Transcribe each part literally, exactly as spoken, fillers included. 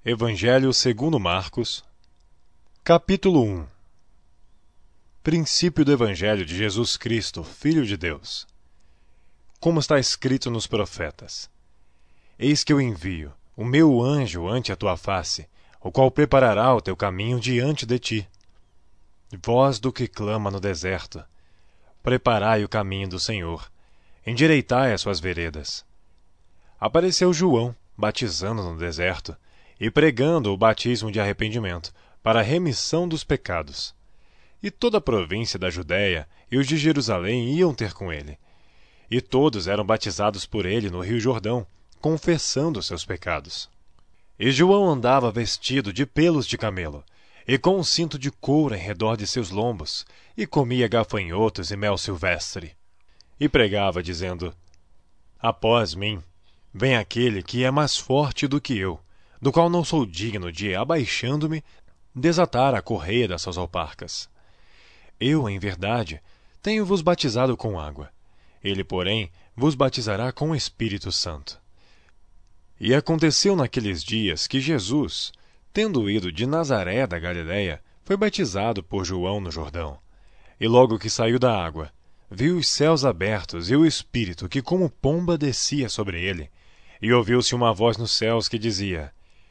Evangelho segundo Marcos, capítulo um. Princípio do Evangelho de Jesus Cristo, Filho de Deus. Como está escrito nos profetas: Eis que eu envio o meu anjo ante a tua face, o qual preparará o teu caminho diante de ti. Voz do que clama no deserto: preparai o caminho do Senhor, endireitai as suas veredas. Apareceu João, batizando no deserto, e pregando o batismo de arrependimento, para a remissão dos pecados. E toda a província da Judéia e os de Jerusalém iam ter com ele. E todos eram batizados por ele no rio Jordão, confessando seus pecados. E João andava vestido de pelos de camelo, e com um cinto de couro em redor de seus lombos, e comia gafanhotos e mel silvestre. E pregava, dizendo: Após mim vem aquele que é mais forte do que eu, do qual não sou digno de, abaixando-me, desatar a correia das suas alparcas. Eu, em verdade, tenho-vos batizado com água. Ele, porém, vos batizará com o Espírito Santo. E aconteceu naqueles dias que Jesus, tendo ido de Nazaré da Galiléia, foi batizado por João no Jordão. E logo que saiu da água, viu os céus abertos e o Espírito que como pomba descia sobre ele, e ouviu-se uma voz nos céus que dizia: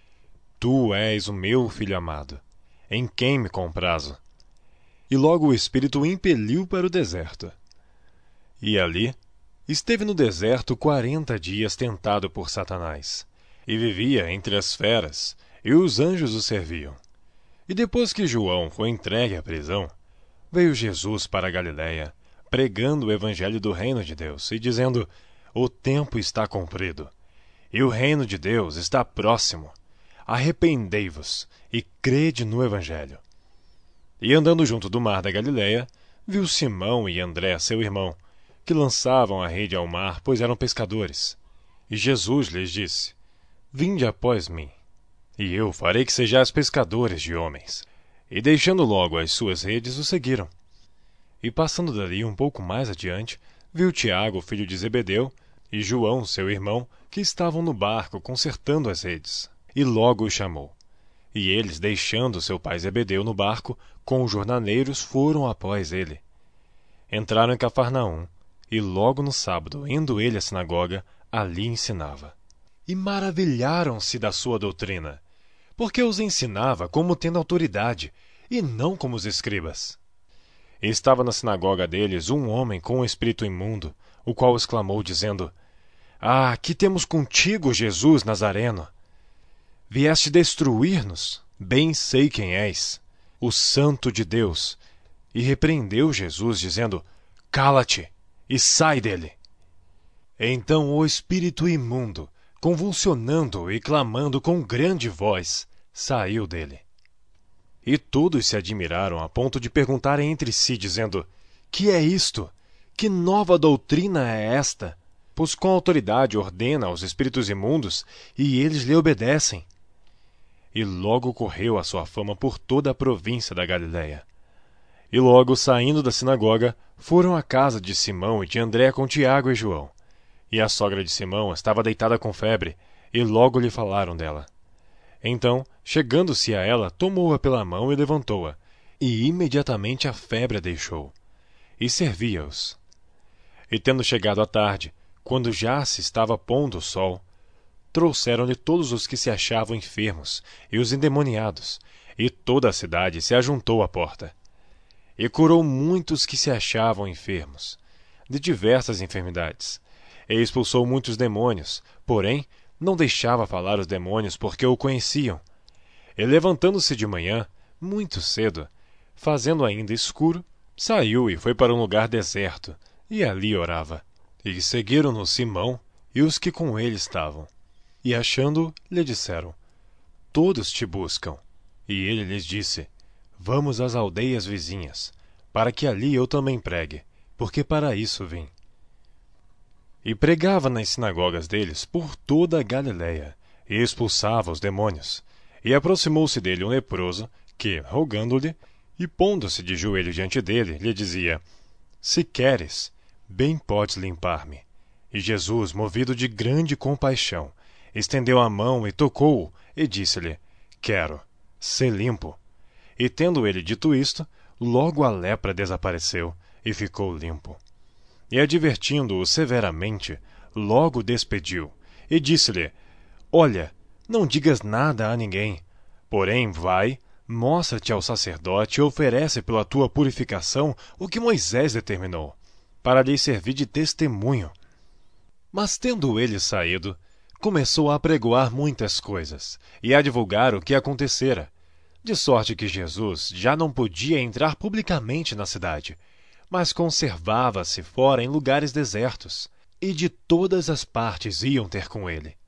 Tu és o meu Filho amado, em quem me comprazo. E logo o Espírito o impeliu para o deserto. E ali esteve no deserto quarenta dias tentado por Satanás, e vivia entre as feras, e os anjos o serviam. E depois que João foi entregue à prisão, veio Jesus para a Galiléia, pregando o evangelho do reino de Deus, e dizendo: O tempo está cumprido, e o reino de Deus está próximo. Arrependei-vos e crede no evangelho. E andando junto do mar da Galiléia, viu Simão e André, seu irmão, que lançavam a rede ao mar, pois eram pescadores. E Jesus lhes disse: Vinde após mim, e eu farei que sejais pescadores de homens. E deixando logo as suas redes, o seguiram. E passando dali um pouco mais adiante, viu Tiago, filho de Zebedeu, e João, seu irmão, que estavam no barco consertando as redes. E logo os chamou. E eles, deixando seu pai Zebedeu no barco, com os jornaleiros, foram após ele. Entraram em Cafarnaum, e logo no sábado, indo ele à sinagoga, ali ensinava. E maravilharam-se da sua doutrina, porque os ensinava como tendo autoridade, e não como os escribas. E estava na sinagoga deles um homem com um espírito imundo, o qual exclamou, dizendo: Ah, que temos contigo, Jesus Nazareno? Vieste destruir-nos? Bem sei quem és, o Santo de Deus. E repreendeu Jesus, dizendo: Cala-te e sai dele. Então o espírito imundo, convulsionando e clamando com grande voz, saiu dele. E todos se admiraram a ponto de perguntarem entre si, dizendo: Que é isto? Que nova doutrina é esta? Pois com autoridade ordena aos espíritos imundos, e eles lhe obedecem. E logo correu a sua fama por toda a província da Galiléia. E logo, saindo da sinagoga, foram à casa de Simão e de André com Tiago e João. E a sogra de Simão estava deitada com febre, e logo lhe falaram dela. Então, chegando-se a ela, tomou-a pela mão e levantou-a, e imediatamente a febre a deixou. E servia-os. E tendo chegado a tarde, quando já se estava pondo o sol, trouxeram-lhe todos os que se achavam enfermos e os endemoniados, e toda a cidade se ajuntou à porta. E curou muitos que se achavam enfermos, de diversas enfermidades, e expulsou muitos demônios, porém não deixava falar os demônios, porque o conheciam. E levantando-se de manhã, muito cedo, fazendo ainda escuro, saiu e foi para um lugar deserto, e ali orava. E seguiram-no Simão e os que com ele estavam. E achando-o, lhe disseram: Todos te buscam. E ele lhes disse: Vamos às aldeias vizinhas, para que ali eu também pregue, porque para isso vim. E pregava nas sinagogas deles por toda a Galiléia, e expulsava os demônios. E aproximou-se dele um leproso, que, rogando-lhe, e pondo-se de joelho diante dele, lhe dizia: Se queres, bem podes limpar-me. E Jesus, movido de grande compaixão, estendeu a mão e tocou-o, e disse-lhe: quero ser limpo. E tendo ele dito isto, logo a lepra desapareceu e ficou limpo. E advertindo-o severamente, logo o despediu e disse-lhe: Olha, não digas nada a ninguém, porém vai, mostra-te ao sacerdote e oferece pela tua purificação o que Moisés determinou, para lhe servir de testemunho. Mas tendo ele saído, começou a apregoar muitas coisas e a divulgar o que acontecera, de sorte que Jesus já não podia entrar publicamente na cidade, mas conservava-se fora em lugares desertos, e de todas as partes iam ter com ele.